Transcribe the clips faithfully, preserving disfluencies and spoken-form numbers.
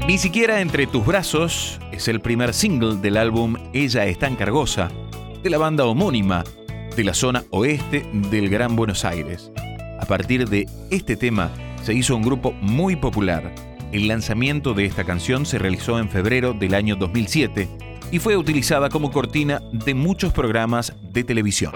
Ni siquiera entre tus brazos es el primer single del álbum Ella es tan cargosa, de la banda homónima de la zona oeste del Gran Buenos Aires. A partir de este tema se hizo un grupo muy popular. El lanzamiento de esta canción se realizó en febrero del año dos mil siete y fue utilizada como cortina de muchos programas de televisión.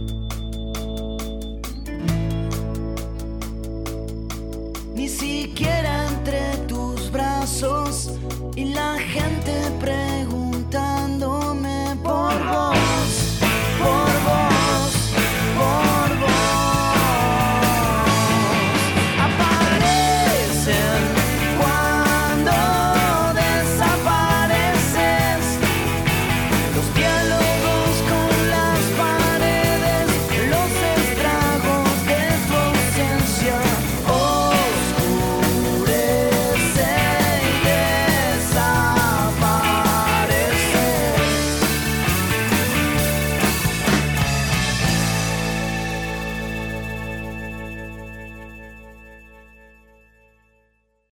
Ni siquiera